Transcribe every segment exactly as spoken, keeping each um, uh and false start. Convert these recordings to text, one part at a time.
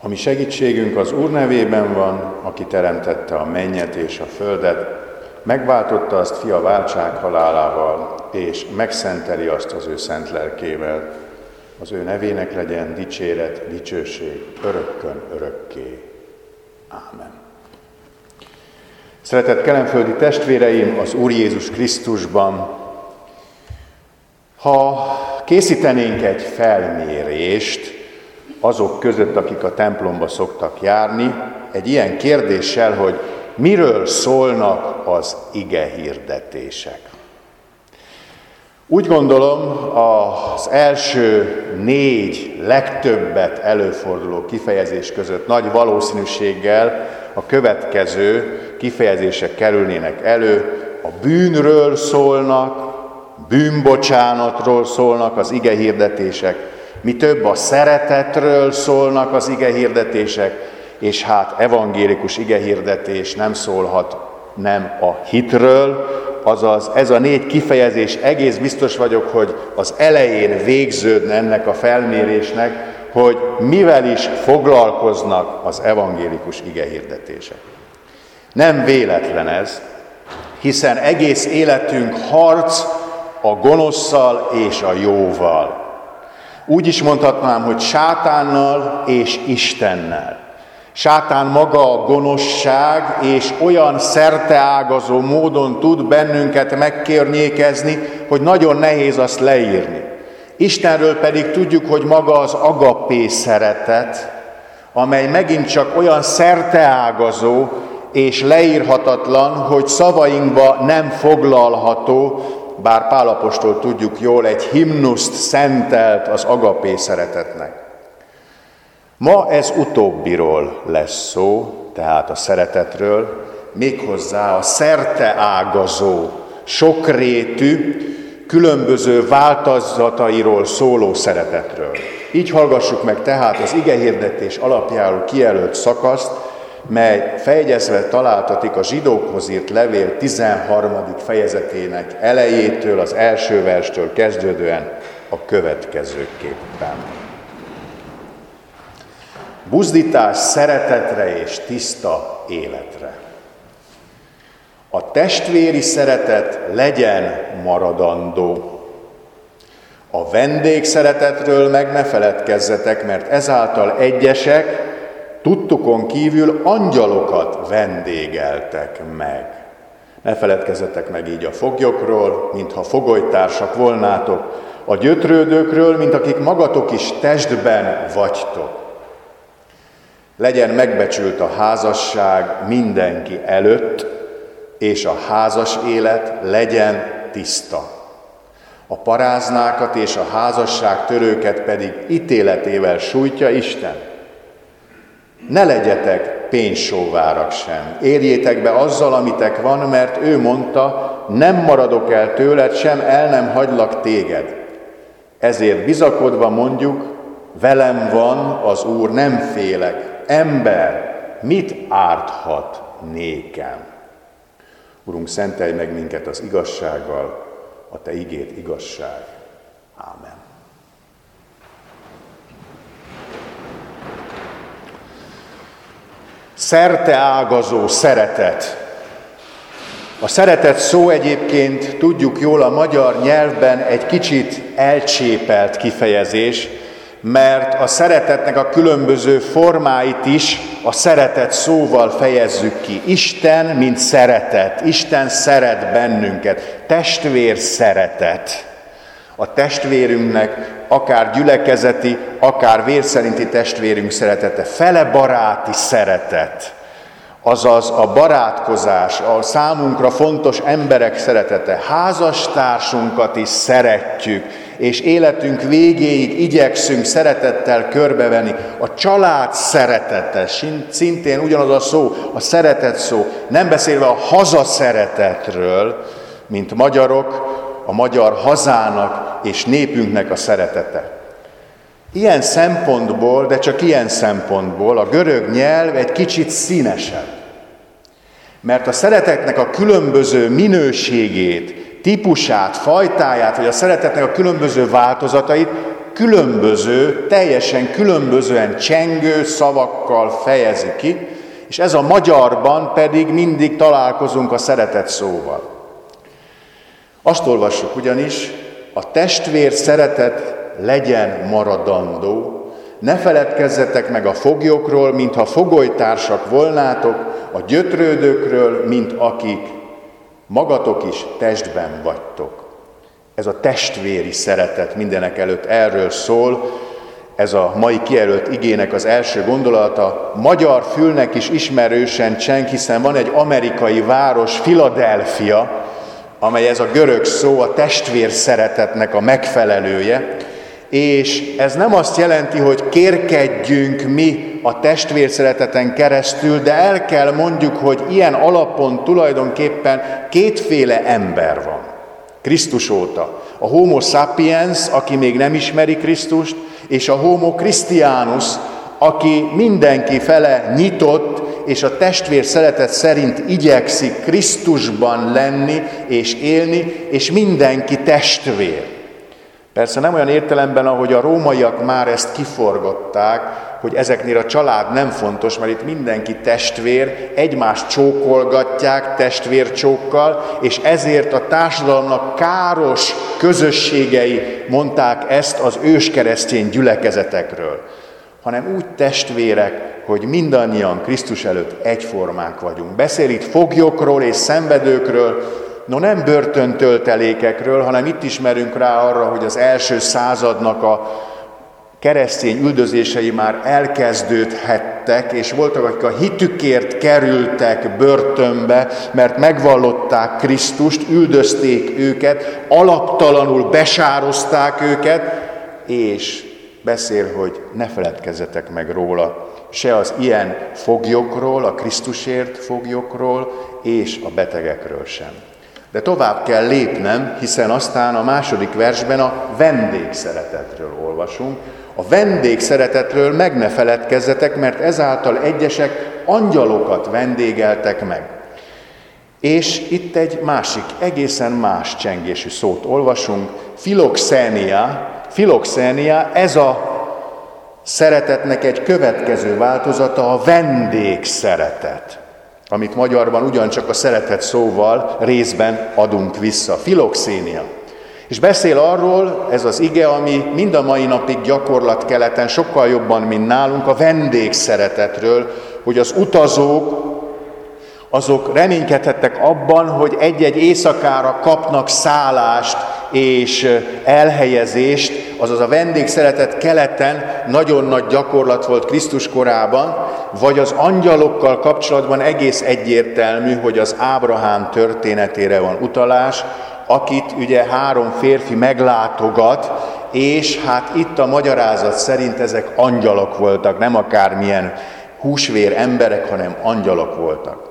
A mi segítségünk az Úr nevében van, aki teremtette a mennyet és a földet, megváltotta azt fia váltság halálával, és megszenteli azt az ő szent lelkével. Az ő nevének legyen dicséret, dicsőség, örökkön örökké. Ámen. Szeretett kelenföldi testvéreim az Úr Jézus Krisztusban, ha készítenénk egy felmérést azok között, akik a templomba szoktak járni, egy ilyen kérdéssel, hogy miről szólnak az igehirdetések. Úgy gondolom, az első négy legtöbbet előforduló kifejezés között nagy valószínűséggel a következő kifejezések kerülnének elő. A bűnről szólnak, bűnbocsánatról szólnak az igehirdetések, mi több, a szeretetről szólnak az igehirdetések, és hát evangélikus igehirdetés nem szólhat nem a hitről, azaz ez a négy kifejezés, egész biztos vagyok, hogy az elején végződne ennek a felmérésnek, hogy mivel is foglalkoznak az evangélikus igehirdetések. Nem véletlen ez, hiszen egész életünk harc a gonoszszal és a jóval. Úgy is mondhatnám, hogy sátánnal és Istennel. Sátán maga a gonoszság, és olyan szerteágazó módon tud bennünket megkörnyékezni, hogy nagyon nehéz azt leírni. Istenről pedig tudjuk, hogy maga az agapé szeretet, amely megint csak olyan szerteágazó és leírhatatlan, hogy szavainkba nem foglalható, bár Pál apostol tudjuk jól, egy himnuszt szentelt az agapé szeretetnek. Ma ez utóbbiról lesz szó, tehát a szeretetről, méghozzá a szerteágazó, sokrétű, különböző változatairól szóló szeretetről. Így hallgassuk meg tehát az igehirdetés alapjául kijelölt szakaszt, mely fejegyezve találtatik a zsidókhoz írt levél tizenharmadik fejezetének elejétől, az első verstől kezdődően a következőképpen. Buzdítás szeretetre és tiszta életre. A testvéri szeretet legyen maradandó. A vendégszeretetről meg ne feledkezzetek, mert ezáltal egyesek tudtukon kívül angyalokat vendégeltek meg. Ne feledkezzetek meg így a foglyokról, mintha fogolytársak volnátok, a gyötrődőkről, mint akik magatok is testben vagytok. Legyen megbecsült a házasság mindenki előtt, és a házas élet legyen tiszta. A paráznákat és a házasságtörőket pedig ítéletével sújtja Isten. Ne legyetek pénzsóvárak sem, érjétek be azzal, amitek van, mert ő mondta, nem maradok el tőled, sem el nem hagylak téged. Ezért bizakodva mondjuk, velem van az Úr, nem félek. Ember, mit árthat nékem? Urunk, szentelj meg minket az igazsággal, a Te igéd igazság. Ámen. Szerteágazó szeretet. A szeretet szó egyébként, tudjuk jól, a magyar nyelvben egy kicsit elcsépelt kifejezés, mert a szeretetnek a különböző formáit is a szeretet szóval fejezzük ki. Isten, mint szeretet. Isten szeret bennünket. Testvér szeretet. A testvérünknek akár gyülekezeti, akár vérszerinti testvérünk szeretete. Fele baráti szeretet. Azaz a barátkozás, a számunkra fontos emberek szeretete. Házastársunkat is szeretjük, és életünk végéig igyekszünk szeretettel körbevenni. A család szeretete, szintén ugyanaz a szó, a szeretet szó, nem beszélve a hazaszeretetről, mint magyarok, a magyar hazának és népünknek a szeretete. Ilyen szempontból, de csak ilyen szempontból a görög nyelv egy kicsit színesebb. Mert a szeretetnek a különböző minőségét, típusát, fajtáját, vagy a szeretetnek a különböző változatait különböző, teljesen különbözően csengő szavakkal fejezi ki, és ez a magyarban pedig mindig találkozunk a szeretet szóval. Azt olvassuk ugyanis, a testvér szeretet legyen maradandó, ne feledkezzetek meg a foglyokról, mintha fogolytársak volnátok, a gyötrődőkről, mint akik magatok is testben vagytok. Ez a testvéri szeretet mindenek előtt erről szól, ez a mai kijelölt igének az első gondolata. Magyar fülnek is ismerősen cseng, hiszen van egy amerikai város, Philadelphia, amely ez a görög szó a testvér szeretetnek a megfelelője, és ez nem azt jelenti, hogy kérkedjünk mi a testvérszereteten keresztül, de el kell mondjuk, hogy ilyen alapon tulajdonképpen kétféle ember van Krisztus óta. A homo sapiens, aki még nem ismeri Krisztust, és a homo christianus, aki mindenki fele nyitott, és a testvér szeretet szerint igyekszik Krisztusban lenni és élni, és mindenki testvér. Persze nem olyan értelemben, ahogy a rómaiak már ezt kiforgatták, hogy ezeknél a család nem fontos, mert itt mindenki testvér, egymást csókolgatják testvércsókkal, és ezért a társadalomnak káros közösségei mondták ezt az őskeresztény gyülekezetekről, hanem úgy testvérek, hogy mindannyian Krisztus előtt egyformák vagyunk. Beszél itt foglyokról és szenvedőkről, no nem börtöntöltelékekről, hanem itt ismerünk rá arra, hogy az első századnak a keresztény üldözései már elkezdődhettek, és voltak, akik a hitükért kerültek börtönbe, mert megvallották Krisztust, üldözték őket, alaptalanul besározták őket, és beszél, hogy ne feledkezzetek meg róla, se az ilyen foglyokról, a Krisztusért foglyokról, és a betegekről sem. De tovább kell lépnem, hiszen aztán a második versben a vendégszeretetről olvasunk. A vendégszeretetről meg ne feledkezzetek, mert ezáltal egyesek angyalokat vendégeltek meg. És itt egy másik, egészen más csengésű szót olvasunk, filoxenia. Filoxenia, ez a szeretetnek egy következő változata, a vendégszeretet, amit magyarban ugyancsak a szeretet szóval részben adunk vissza. Filoxénia. És beszél arról, ez az ige, ami mind a mai napig gyakorlatkeleten sokkal jobban, mint nálunk, a vendégszeretetről, hogy az utazók, azok reménykedhettek abban, hogy egy-egy éjszakára kapnak szállást és elhelyezést, azaz a vendégszeretet keleten nagyon nagy gyakorlat volt Krisztus korában, vagy az angyalokkal kapcsolatban egész egyértelmű, hogy az Ábrahám történetére van utalás, akit ugye három férfi meglátogat, és hát itt a magyarázat szerint ezek angyalok voltak, nem akármilyen húsvér emberek, hanem angyalok voltak.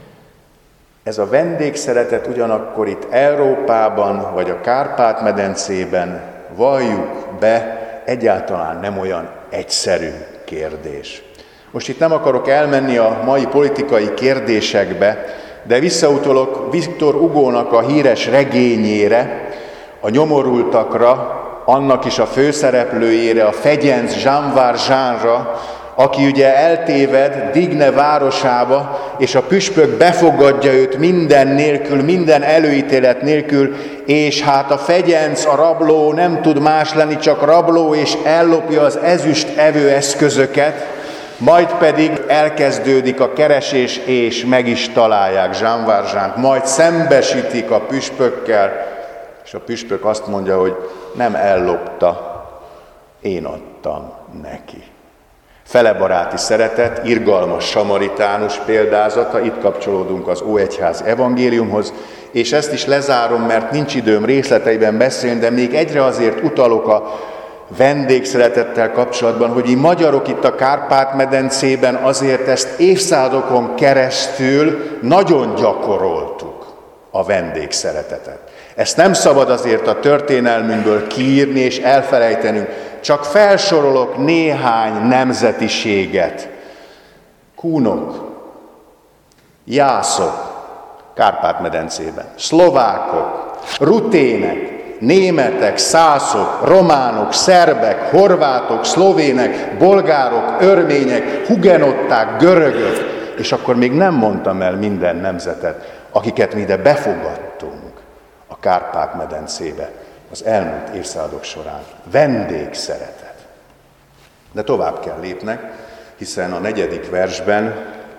Ez a vendégszeretet ugyanakkor itt Európában, vagy a Kárpát-medencében, valljuk be, egyáltalán nem olyan egyszerű kérdés. Most itt nem akarok elmenni a mai politikai kérdésekbe, de visszautolok Victor Hugónak a híres regényére, a nyomorultakra, annak is a főszereplőjére, a fegyenc Jean Valjeanra, aki ugye eltéved Digne városába, és a püspök befogadja őt minden nélkül, minden előítélet nélkül, és hát a fegyenc, a rabló nem tud más lenni, csak rabló, és ellopja az ezüst evőeszközöket, majd pedig elkezdődik a keresés, és meg is találják Jean Valjeant, majd szembesítik a püspökkel, és a püspök azt mondja, hogy nem ellopta, én adtam neki. Felebaráti szeretet, irgalmas samaritánus példázata, itt kapcsolódunk az Óegyház evangéliumhoz, és ezt is lezárom, mert nincs időm részleteiben beszélni, de még egyre azért utalok a vendégszeretettel kapcsolatban, hogy mi magyarok itt a Kárpát-medencében azért ezt évszázadokon keresztül nagyon gyakoroltuk, a vendégszeretetet. Ezt nem szabad azért a történelmünkből kiírni és elfelejtenünk, csak felsorolok néhány nemzetiséget. Kúnok, jászok, Kárpát-medencében, szlovákok, rutének, németek, szászok, románok, szerbek, horvátok, szlovének, bolgárok, örmények, hugenották, görögök, és akkor még nem mondtam el minden nemzetet, akiket mi ide befogadtunk a Kárpát-medencébe az elmúlt évszázadok során. Vendégszeretet. De tovább kell lépnek, hiszen a negyedik versben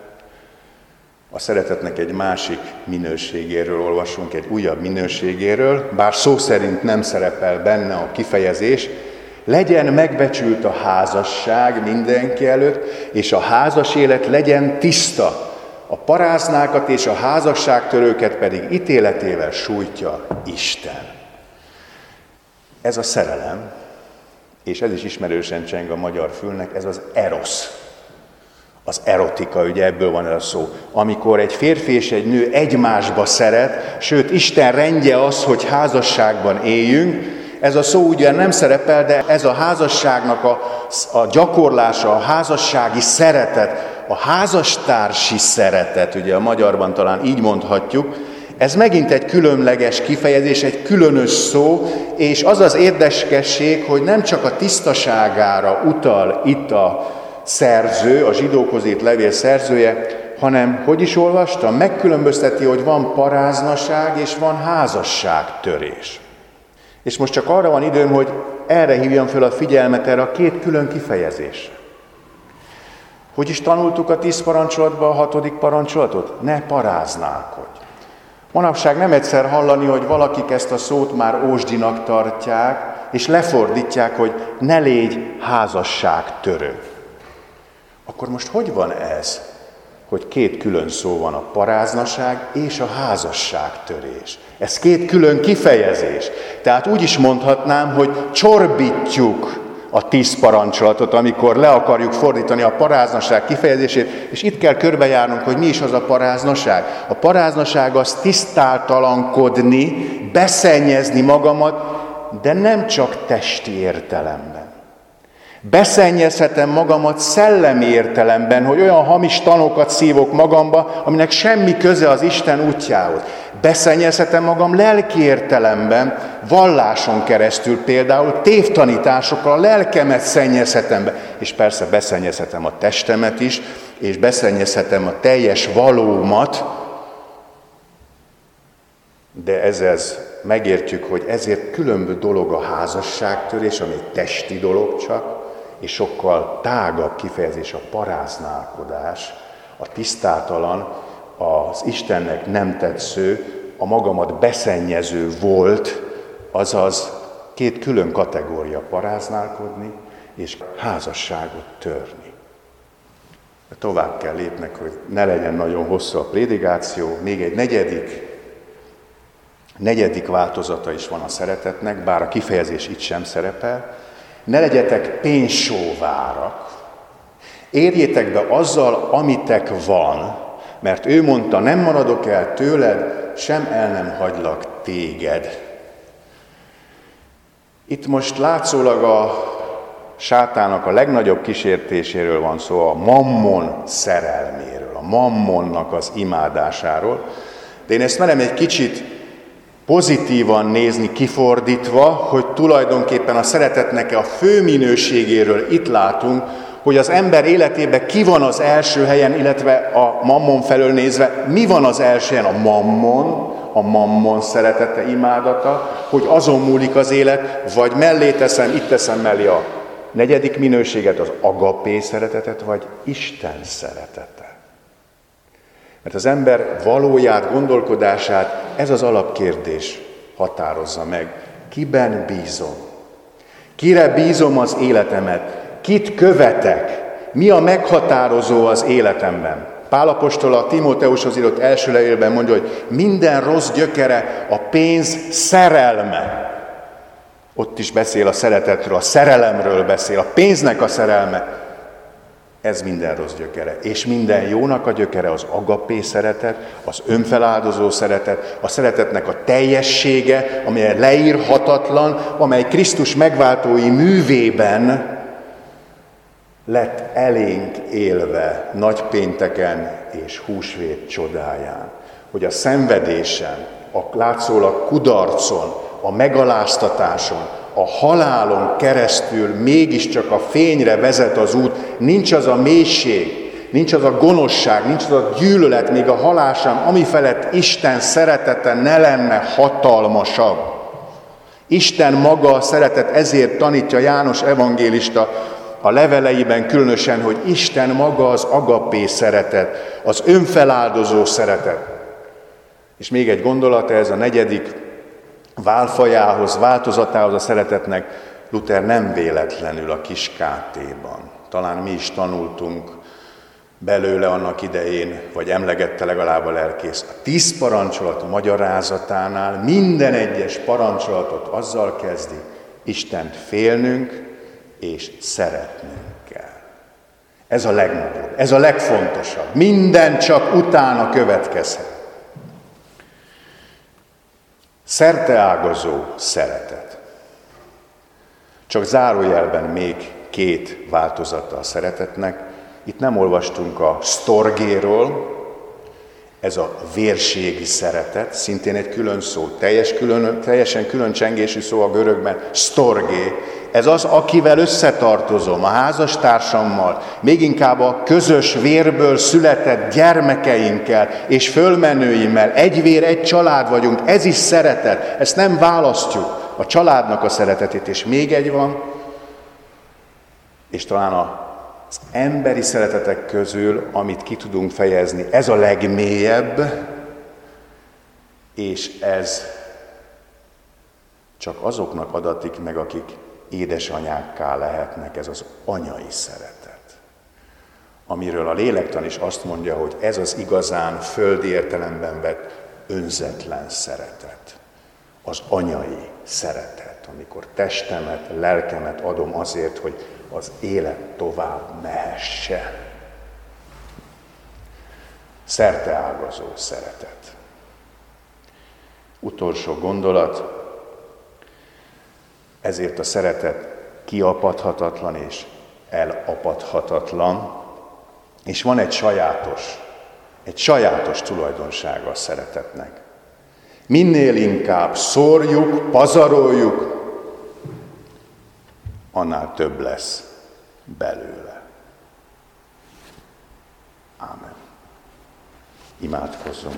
a szeretetnek egy másik minőségéről olvasunk, egy újabb minőségéről, bár szó szerint nem szerepel benne a kifejezés, legyen megbecsült a házasság mindenki előtt, és a házas élet legyen tiszta, a paráznákat és a házasságtörőket pedig ítéletével sújtja Isten. Ez a szerelem, és ez is ismerősen cseng a magyar fülnek, ez az erosz. Az erotika, ugye ebből van ez a szó. Amikor egy férfi és egy nő egymásba szeret, sőt, Isten rendje az, hogy házasságban éljünk, ez a szó ugye nem szerepel, de ez a házasságnak a, a gyakorlása, a házassági szeretet, a házastársi szeretet, ugye a magyarban talán így mondhatjuk, ez megint egy különleges kifejezés, egy különös szó, és az az érdekesség, hogy nem csak a tisztaságára utal itt a szerző, a zsidókhoz írt levél szerzője, hanem, hogy is olvastam, megkülönbözteti, hogy van paráznaság és van házasságtörés. És most csak arra van időm, hogy erre hívjam fel a figyelmet, erre a két külön kifejezés. Hogy is tanultuk a tíz parancsolatban a hatodik parancsolatot? Ne paráználkodj. Manapság nem egyszer hallani, hogy valakik ezt a szót már ósdinak tartják, és lefordítják, hogy ne légy házasságtörő. Akkor most hogy van ez, hogy két külön szó van, a paráznaság és a házasságtörés? Ez két külön kifejezés. Tehát úgy is mondhatnám, hogy csorbítjuk a tíz parancsolatot, amikor le akarjuk fordítani a paráznaság kifejezését, és itt kell körbejárnunk, hogy mi is az a paráznaság. A paráznaság az tisztáltalankodni, beszennyezni magamat, de nem csak testi értelemben. Beszennyezhetem magamat szellemi értelemben, hogy olyan hamis tanokat szívok magamba, aminek semmi köze az Isten útjához. Beszennyezhetem magam lelki értelemben, valláson keresztül például, tévtanításokkal a lelkemet szennyezhetem be, és persze beszennyezhetem a testemet is, és beszennyezhetem a teljes valómat, de ez, ez megértjük, hogy ezért különböző dolog a házasságtörés, ami egy testi dolog csak, és sokkal tágabb kifejezés a paráználkodás, a tisztátalan, az Istennek nem tetsző, a magamat beszennyező volt, azaz két külön kategória paráználkodni és házasságot törni. Tovább kell lépnek, hogy ne legyen nagyon hosszú a prédikáció, még egy negyedik, negyedik változata is van a szeretetnek, bár a kifejezés itt sem szerepel. Ne legyetek pénzsóvárak, érjétek be azzal, amitek van, mert ő mondta, nem maradok el tőled, sem el nem hagylak téged. Itt most látszólag a sátának a legnagyobb kísértéséről van szó, a mammon szerelméről, a mammonnak az imádásáról, de én ezt merem egy kicsit pozitívan nézni kifordítva, hogy tulajdonképpen a szeretetnek a fő minőségéről itt látunk, hogy az ember életében ki van az első helyen, illetve a mammon felől nézve, mi van az első helyen? A mammon, a mammon szeretete, imádata, hogy azon múlik az élet, vagy mellé teszem, itt teszem mellé a negyedik minőséget, az agapé szeretetet, vagy Isten szeretete. Mert az ember valóját, gondolkodását ez az alapkérdés határozza meg. Kiben bízom? Kire bízom az életemet? Kit követek? Mi a meghatározó az életemben? Pál apostol a Timóteushoz írott első levélben mondja, hogy minden rossz gyökere a pénz szerelme. Ott is beszél a szeretetről, a szerelemről beszél, a pénznek a szerelme. Ez minden rossz gyökere. És minden jónak a gyökere az agapé szeretet, az önfeláldozó szeretet, a szeretetnek a teljessége, amely leírhatatlan, amely Krisztus megváltói művében lett elénk élve nagypénteken és húsvét csodáján. Hogy a szenvedésen, a látszólag kudarcon, a megaláztatáson, a halálon keresztül mégiscsak a fényre vezet az út, nincs az a mélység, nincs az a gonoszság, nincs az a gyűlölet, még a halál sem, ami felett Isten szeretete ne lenne hatalmasabb. Isten maga a szeretet, ezért tanítja János evangélista a leveleiben különösen, hogy Isten maga az agapé szeretet, az önfeláldozó szeretet. És még egy gondolat, ez a negyedik válfajához, változatához a szeretetnek, Luther nem véletlenül a kis kátéban. Talán mi is tanultunk belőle annak idején, vagy emlegette legalább a lelkész. A tíz parancsolat magyarázatánál minden egyes parancsolatot azzal kezdi, Istent félnünk és szeretnünk kell. Ez a legnagyobb, ez a legfontosabb. Minden csak utána következhet. Szerteágazó szeretet. Csak zárójelben még két változata a szeretetnek. Itt nem olvastunk a sztorgéról, ez a vérségi szeretet, szintén egy külön szó, teljes külön, teljesen külön csengésű szó a görögben, sztorgé. Ez az, akivel összetartozom, a házastársammal, még inkább a közös vérből született gyermekeinkkel és fölmenőimmel. Egy vér, egy család vagyunk, ez is szeretet, ezt nem választjuk, a családnak a szeretetét. És még egy van, és talán a az emberi szeretetek közül, amit ki tudunk fejezni, ez a legmélyebb, és ez csak azoknak adatik meg, akik édesanyákká lehetnek, ez az anyai szeretet. Amiről a lélektan is azt mondja, hogy ez az igazán földi értelemben vett önzetlen szeretet. Az anyai szeretet, amikor testemet, lelkemet adom azért, hogy az élet tovább mehesse. Szerteágazó szeretet. Utolsó gondolat, ezért a szeretet kiapadhatatlan és elapadhatatlan, és van egy sajátos, egy sajátos tulajdonsága a szeretetnek. Minél inkább szórjuk, pazaroljuk, annál több lesz belőle. Ámen. Imádkozzunk.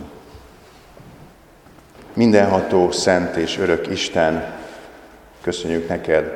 Mindenható, szent és örök Isten, köszönjük neked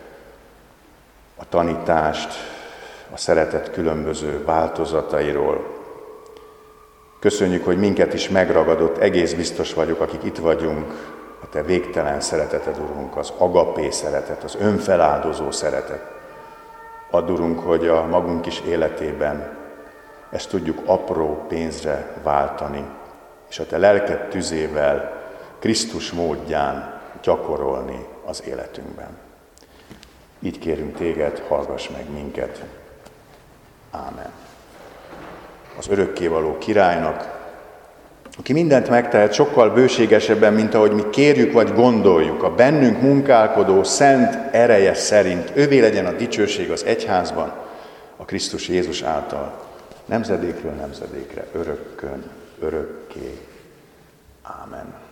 a tanítást, a szeretet különböző változatairól. Köszönjük, hogy minket is megragadott, egész biztos vagyok, akik itt vagyunk, a te végtelen szereteted, Urunk, az agapé szeretet, az önfeláldozó szeretet. Add, Urunk, hogy a magunk is életében ezt tudjuk apró pénzre váltani, és a te lelked tüzével Krisztus módján gyakorolni az életünkben. Így kérünk téged, hallgass meg minket. Ámen. Az örökkévaló királynak, aki mindent megtehet sokkal bőségesebben, mint ahogy mi kérjük vagy gondoljuk, a bennünk munkálkodó szent ereje szerint, ővé legyen a dicsőség az egyházban, a Krisztus Jézus által, nemzedékről nemzedékre, örökkön, örökké. Ámen.